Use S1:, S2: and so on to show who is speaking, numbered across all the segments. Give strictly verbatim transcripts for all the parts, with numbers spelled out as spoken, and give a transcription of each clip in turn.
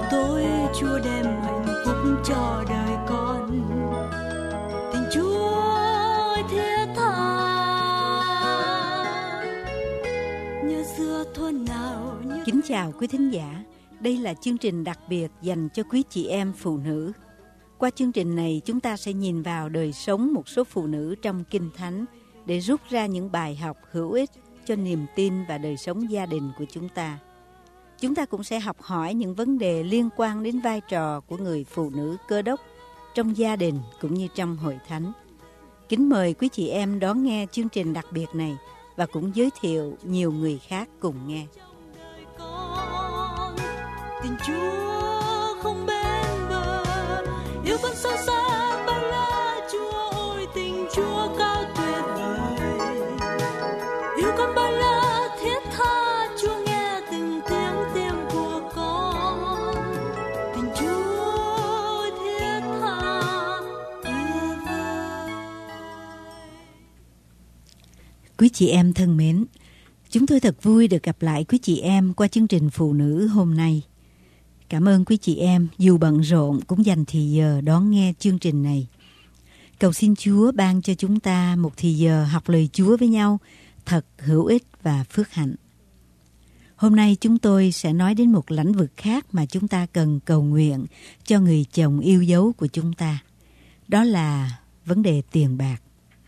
S1: tối Chúa đem hạnh phúc cho đời con. Tình Chúa ơi thiết tha, nhớ xưa thuở nào như...
S2: Kính chào quý thính giả, đây là chương trình đặc biệt dành cho quý chị em phụ nữ. Qua chương trình này, chúng ta sẽ nhìn vào đời sống một số phụ nữ trong Kinh Thánh để rút ra những bài học hữu ích cho niềm tin và đời sống gia đình của chúng ta. Chúng ta cũng sẽ học hỏi những vấn đề liên quan đến vai trò của người phụ nữ Cơ Đốc trong gia đình cũng như trong hội thánh. Kính mời quý chị em đón nghe chương trình đặc biệt này và cũng giới thiệu nhiều người khác cùng nghe.
S1: Tình Chúa không bên bờ, yêu con sâu xa bao la. Chúa ơi, tình Chúa cao tuyệt vời, yêu con bao la thiết tha. Chúa nghe từng tiếng tim của con, tình Chúa ơi thiết tha tuyệt vời.
S2: Quý chị em thân mến, chúng tôi thật vui được gặp lại quý chị em qua chương trình Phụ nữ hôm nay. Cảm ơn quý chị em dù bận rộn cũng dành thì giờ đón nghe chương trình này. Cầu xin Chúa ban cho chúng ta một thì giờ học lời Chúa với nhau thật hữu ích và phước hạnh. Hôm nay chúng tôi sẽ nói đến một lĩnh vực khác mà chúng ta cần cầu nguyện cho người chồng yêu dấu của chúng ta. Đó là vấn đề tiền bạc.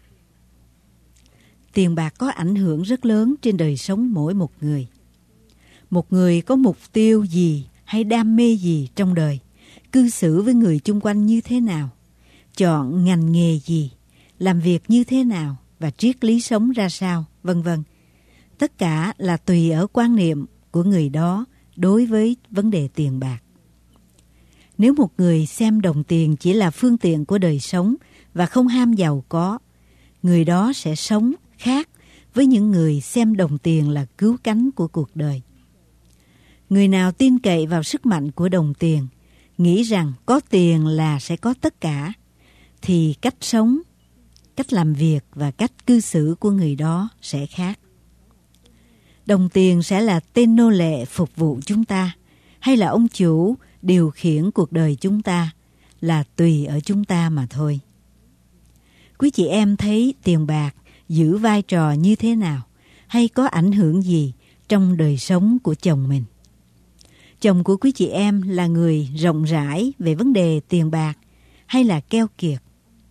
S2: Tiền bạc có ảnh hưởng rất lớn trên đời sống mỗi một người. Một người có mục tiêu gì hay đam mê gì trong đời, cư xử với người chung quanh như thế nào, chọn ngành nghề gì, làm việc như thế nào và triết lý sống ra sao, vân vân. Tất cả là tùy ở quan niệm của người đó đối với vấn đề tiền bạc. Nếu một người xem đồng tiền chỉ là phương tiện của đời sống và không ham giàu có, người đó sẽ sống khác với những người xem đồng tiền là cứu cánh của cuộc đời. Người nào tin cậy vào sức mạnh của đồng tiền, nghĩ rằng có tiền là sẽ có tất cả, thì cách sống, cách làm việc và cách cư xử của người đó sẽ khác. Đồng tiền sẽ là tên nô lệ phục vụ chúng ta, hay là ông chủ điều khiển cuộc đời chúng ta, là tùy ở chúng ta mà thôi. Quý chị em thấy tiền bạc giữ vai trò như thế nào, hay có ảnh hưởng gì trong đời sống của chồng mình? Chồng của quý chị em là người rộng rãi về vấn đề tiền bạc hay là keo kiệt?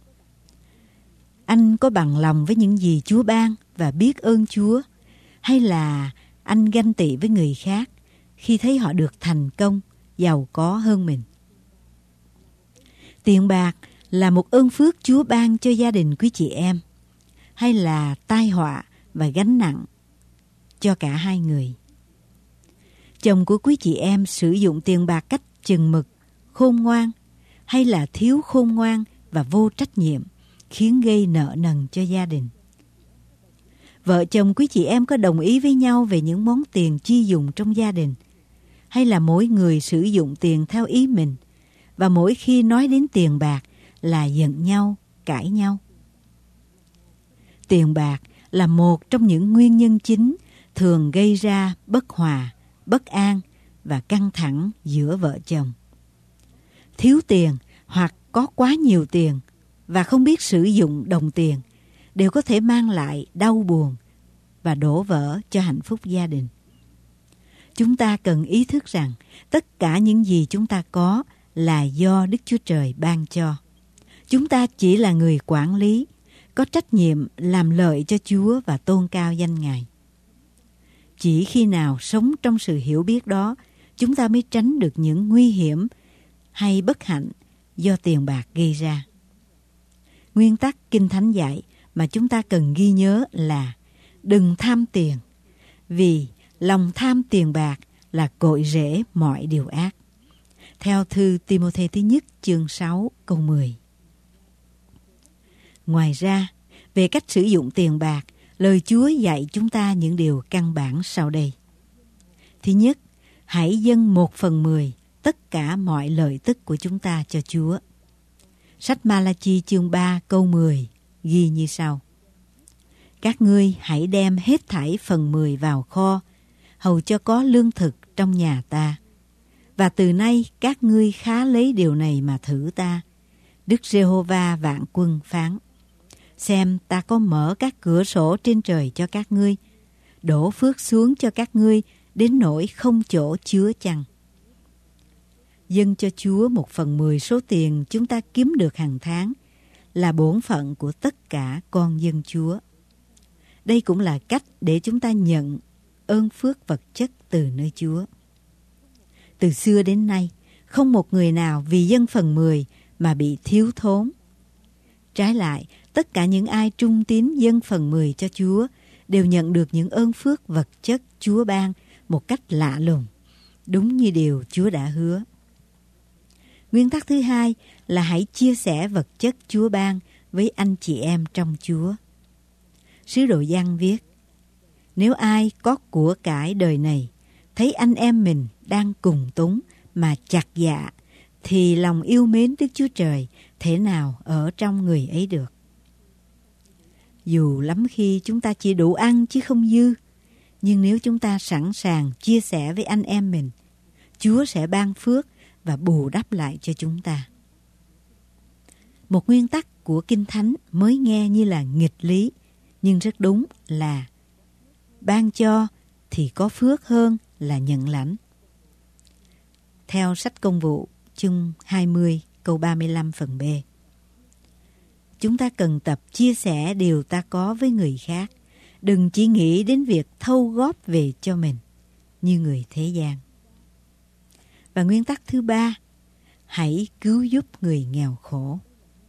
S2: Anh có bằng lòng với những gì Chúa ban và biết ơn Chúa, hay là anh ganh tị với người khác khi thấy họ được thành công, giàu có hơn mình? Tiền bạc là một ơn phước Chúa ban cho gia đình quý chị em, hay là tai họa và gánh nặng cho cả hai người? Chồng của quý chị em sử dụng tiền bạc cách chừng mực, khôn ngoan, hay là thiếu khôn ngoan và vô trách nhiệm, khiến gây nợ nần cho gia đình? Vợ chồng quý chị em có đồng ý với nhau về những món tiền chi dùng trong gia đình, hay là mỗi người sử dụng tiền theo ý mình, và mỗi khi nói đến tiền bạc là giận nhau, cãi nhau? Tiền bạc là một trong những nguyên nhân chính thường gây ra bất hòa, bất an và căng thẳng giữa vợ chồng. Thiếu tiền hoặc có quá nhiều tiền và không biết sử dụng đồng tiền đều có thể mang lại đau buồn và đổ vỡ cho hạnh phúc gia đình. Chúng ta cần ý thức rằng tất cả những gì chúng ta có là do Đức Chúa Trời ban cho. Chúng ta chỉ là người quản lý, có trách nhiệm làm lợi cho Chúa và tôn cao danh Ngài. Chỉ khi nào sống trong sự hiểu biết đó, chúng ta mới tránh được những nguy hiểm hay bất hạnh do tiền bạc gây ra. Nguyên tắc Kinh Thánh dạy mà chúng ta cần ghi nhớ là đừng tham tiền, vì lòng tham tiền bạc là cội rễ mọi điều ác. Theo thư Ti-mô-thê thứ nhất chương sáu câu mười. Ngoài ra, về cách sử dụng tiền bạc, lời Chúa dạy chúng ta những điều căn bản sau đây. Thứ nhất, hãy dâng một phần mười tất cả mọi lợi tức của chúng ta cho Chúa. Sách Ma-la-chi chương ba câu mười ghi như sau: Các ngươi hãy đem hết thảy phần mười vào kho, hầu cho có lương thực trong nhà ta. Và từ nay các ngươi khá lấy điều này mà thử ta. Đức Giê-hô-va vạn quân phán: Xem, ta có mở các cửa sổ trên trời cho các ngươi, đổ phước xuống cho các ngươi đến nỗi không chỗ chứa chăng. Dâng cho Chúa một phần mười số tiền chúng ta kiếm được hàng tháng là bổn phận của tất cả con dân Chúa. Đây cũng là cách để chúng ta nhận ơn phước vật chất từ nơi Chúa. Từ xưa đến nay, không một người nào vì dâng phần mười mà bị thiếu thốn. Trái lại, tất cả những ai trung tín dâng phần mười cho Chúa đều nhận được những ơn phước vật chất Chúa ban một cách lạ lùng, đúng như điều Chúa đã hứa. Nguyên tắc thứ hai là hãy chia sẻ vật chất Chúa ban với anh chị em trong Chúa. Sứ đồ Giăng viết: Nếu ai có của cải đời này, thấy anh em mình đang cùng túng mà chặt dạ, thì lòng yêu mến Đức Chúa Trời thể nào ở trong người ấy được. Dù lắm khi chúng ta chỉ đủ ăn chứ không dư, nhưng nếu chúng ta sẵn sàng chia sẻ với anh em mình, Chúa sẽ ban phước và bù đắp lại cho chúng ta. Một nguyên tắc của Kinh Thánh mới nghe như là nghịch lý, nhưng rất đúng là ban cho thì có phước hơn là nhận lãnh. Theo sách Công vụ chương hai mươi câu ba mươi lăm phần B. Chúng ta cần tập chia sẻ điều ta có với người khác, đừng chỉ nghĩ đến việc thâu góp về cho mình như người thế gian. Và nguyên tắc thứ ba, hãy cứu giúp người nghèo khổ.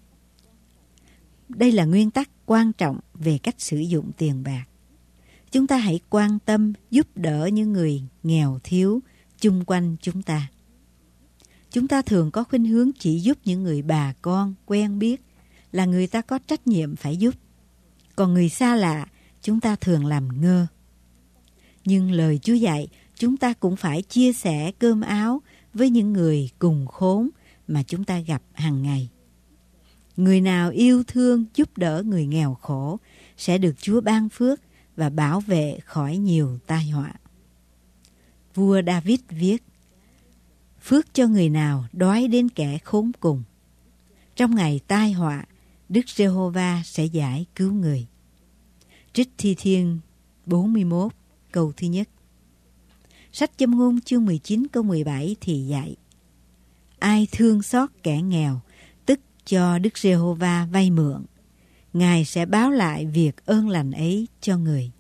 S2: Đây là nguyên tắc quan trọng về cách sử dụng tiền bạc. Chúng ta hãy quan tâm giúp đỡ những người nghèo thiếu chung quanh chúng ta. Chúng ta thường có khuynh hướng chỉ giúp những người bà con quen biết, là người ta có trách nhiệm phải giúp. Còn người xa lạ, chúng ta thường làm ngơ. Nhưng lời Chúa dạy, chúng ta cũng phải chia sẻ cơm áo với những người cùng khốn mà chúng ta gặp hàng ngày. Người nào yêu thương giúp đỡ người nghèo khổ sẽ được Chúa ban phước và bảo vệ khỏi nhiều tai họa. Vua David viết: Phước cho người nào đói đến kẻ khốn cùng. Trong ngày tai họa, Đức Giê-hô-va sẽ giải cứu người. Trích Thi Thiên bốn mươi mốt câu thứ nhất. Sách Châm ngôn chương mười chín câu mười bảy thì dạy: Ai thương xót kẻ nghèo, tức cho Đức Giê-hô-va vay mượn, Ngài sẽ báo lại việc ơn lành ấy cho người.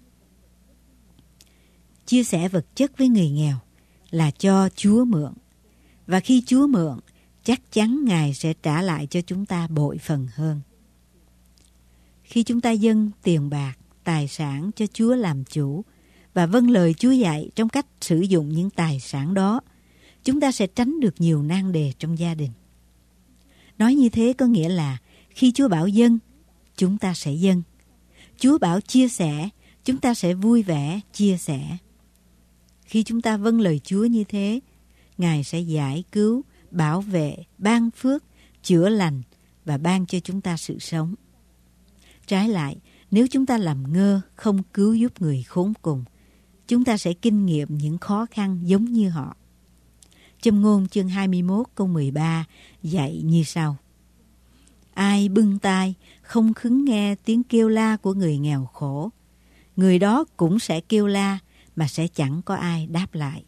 S2: Chia sẻ vật chất với người nghèo là cho Chúa mượn. Và khi Chúa mượn, chắc chắn Ngài sẽ trả lại cho chúng ta bội phần hơn. Khi chúng ta dâng tiền bạc, tài sản cho Chúa làm chủ và vâng lời Chúa dạy trong cách sử dụng những tài sản đó, chúng ta sẽ tránh được nhiều nan đề trong gia đình. Nói như thế có nghĩa là khi Chúa bảo dâng, chúng ta sẽ dâng. Chúa bảo chia sẻ, chúng ta sẽ vui vẻ chia sẻ. Khi chúng ta vâng lời Chúa như thế, Ngài sẽ giải cứu, bảo vệ, ban phước, chữa lành và ban cho chúng ta sự sống. Trái lại, nếu chúng ta làm ngơ, không cứu giúp người khốn cùng, chúng ta sẽ kinh nghiệm những khó khăn giống như họ. Châm ngôn chương hai mươi mốt câu mười ba dạy như sau: Ai bưng tai, không khứng nghe tiếng kêu la của người nghèo khổ, người đó cũng sẽ kêu la mà sẽ chẳng có ai đáp lại.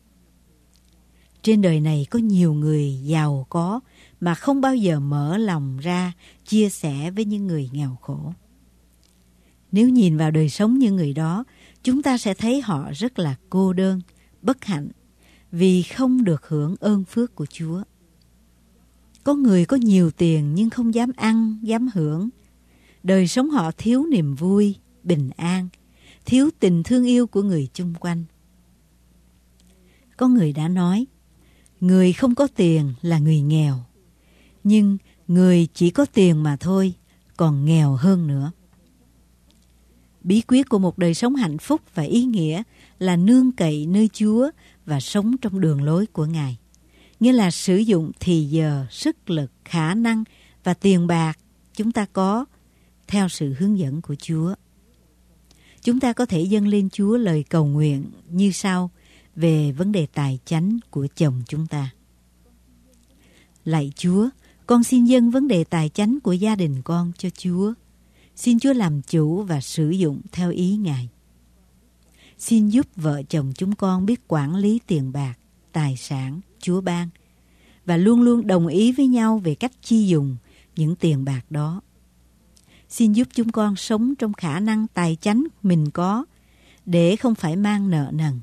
S2: Trên đời này có nhiều người giàu có mà không bao giờ mở lòng ra chia sẻ với những người nghèo khổ. Nếu nhìn vào đời sống như người đó, chúng ta sẽ thấy họ rất là cô đơn, bất hạnh vì không được hưởng ơn phước của Chúa. Có người có nhiều tiền nhưng không dám ăn, dám hưởng. Đời sống họ thiếu niềm vui, bình an, thiếu tình thương yêu của người chung quanh. Có người đã nói, người không có tiền là người nghèo, nhưng người chỉ có tiền mà thôi, còn nghèo hơn nữa. Bí quyết của một đời sống hạnh phúc và ý nghĩa là nương cậy nơi Chúa và sống trong đường lối của Ngài. Nghĩa là sử dụng thì giờ, sức lực, khả năng và tiền bạc chúng ta có theo sự hướng dẫn của Chúa. Chúng ta có thể dâng lên Chúa lời cầu nguyện như sau về vấn đề tài chánh của chồng chúng ta. Lạy Chúa, con xin dâng vấn đề tài chánh của gia đình con cho Chúa. Xin Chúa làm chủ và sử dụng theo ý Ngài. Xin giúp vợ chồng chúng con biết quản lý tiền bạc, tài sản Chúa ban và luôn luôn đồng ý với nhau về cách chi dùng những tiền bạc đó. Xin giúp chúng con sống trong khả năng tài chánh mình có để không phải mang nợ nần.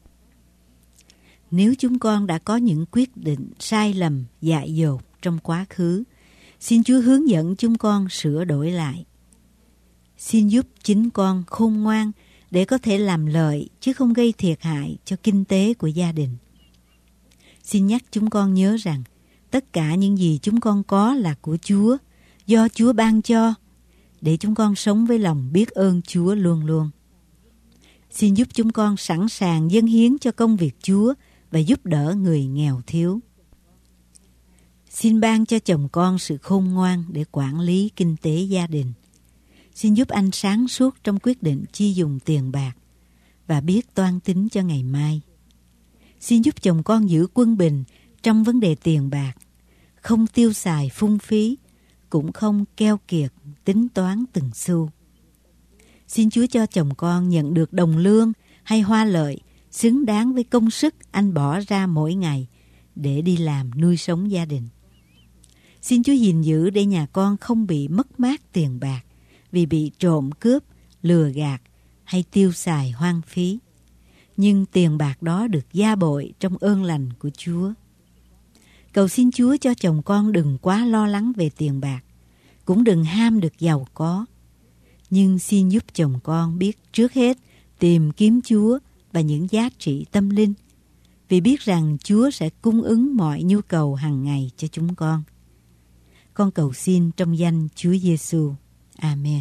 S2: Nếu chúng con đã có những quyết định sai lầm, dại dột trong quá khứ, xin Chúa hướng dẫn chúng con sửa đổi lại. Xin giúp chính con khôn ngoan để có thể làm lợi chứ không gây thiệt hại cho kinh tế của gia đình. Xin nhắc chúng con nhớ rằng tất cả những gì chúng con có là của Chúa, do Chúa ban cho, để chúng con sống với lòng biết ơn Chúa luôn luôn. Xin giúp chúng con sẵn sàng dâng hiến cho công việc Chúa và giúp đỡ người nghèo thiếu. Xin ban cho chồng con sự khôn ngoan để quản lý kinh tế gia đình. Xin giúp anh sáng suốt trong quyết định chi dùng tiền bạc và biết toan tính cho ngày mai. Xin giúp chồng con giữ quân bình trong vấn đề tiền bạc, không tiêu xài phung phí, cũng không keo kiệt tính toán từng xu. Xin Chúa cho chồng con nhận được đồng lương hay hoa lợi xứng đáng với công sức anh bỏ ra mỗi ngày để đi làm nuôi sống gia đình. Xin Chúa gìn giữ để nhà con không bị mất mát tiền bạc vì bị trộm cướp, lừa gạt hay tiêu xài hoang phí. Nhưng tiền bạc đó được gia bội trong ơn lành của Chúa. Cầu xin Chúa cho chồng con đừng quá lo lắng về tiền bạc, cũng đừng ham được giàu có. Nhưng xin giúp chồng con biết trước hết tìm kiếm Chúa và những giá trị tâm linh, vì biết rằng Chúa sẽ cung ứng mọi nhu cầu hàng ngày cho chúng con. Con cầu xin trong danh Chúa Giêsu. Amen.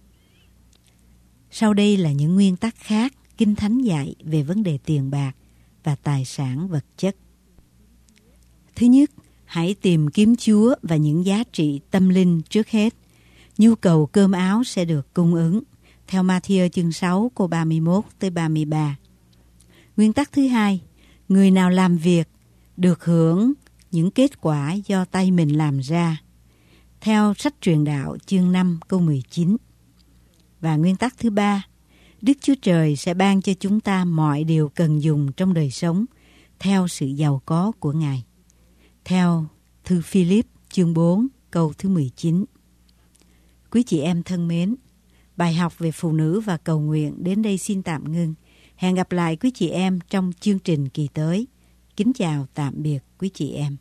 S2: Sau đây là những nguyên tắc khác Kinh Thánh dạy về vấn đề tiền bạc và tài sản vật chất. Thứ nhất, hãy tìm kiếm Chúa và những giá trị tâm linh trước hết. Nhu cầu cơm áo sẽ được cung ứng, theo Ma-thi-ơ chương sáu câu ba mươi mốt tới ba mươi ba. Nguyên tắc thứ hai, người nào làm việc được hưởng những kết quả do tay mình làm ra, theo sách Truyền Đạo chương năm câu mười chín. Và nguyên tắc thứ ba, Đức Chúa Trời sẽ ban cho chúng ta mọi điều cần dùng trong đời sống theo sự giàu có của Ngài, theo thư Philip chương bốn câu thứ mười chín. Quý chị em thân mến, bài học về phụ nữ và cầu nguyện đến đây xin tạm ngưng. Hẹn gặp lại quý chị em trong chương trình kỳ tới. Kính chào tạm biệt quý chị em.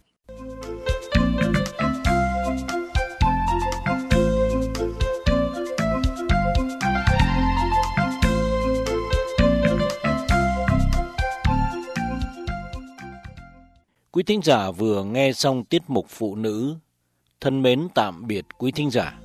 S3: Quý thính giả vừa nghe xong tiết mục Phụ nữ. Thân mến tạm biệt quý thính giả.